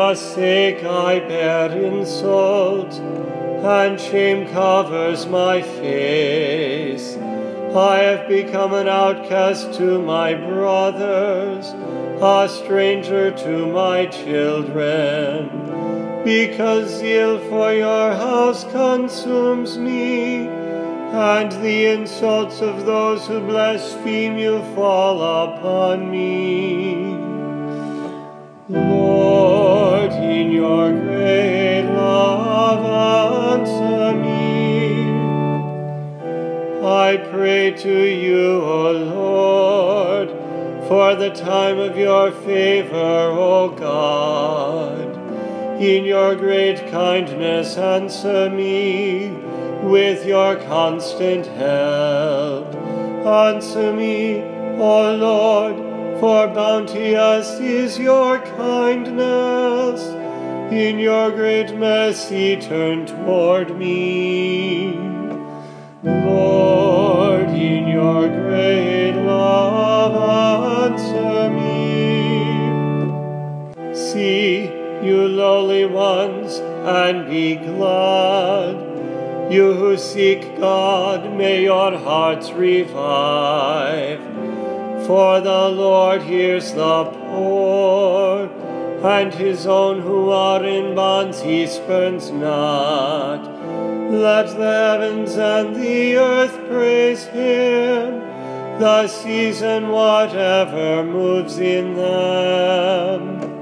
your sake I bear insult, and shame covers my face. I have become an outcast to my brothers, a stranger to my children, because zeal for your house consumes me, and the insults of those who blaspheme you fall upon me. Lord, in your great love, answer me. I pray to you, O Lord, for the time of your favor, O God. In your great kindness answer me with your constant help. Answer me, O Lord, for bounteous is your kindness. In your great mercy turn toward me. Lord, in your great love answer me. See, you lowly ones, and be glad. You who seek God, may your hearts revive. For the Lord hears the poor, and his own who are in bonds he spurns not. Let the heavens and the earth praise him, the seas and whatever moves in them.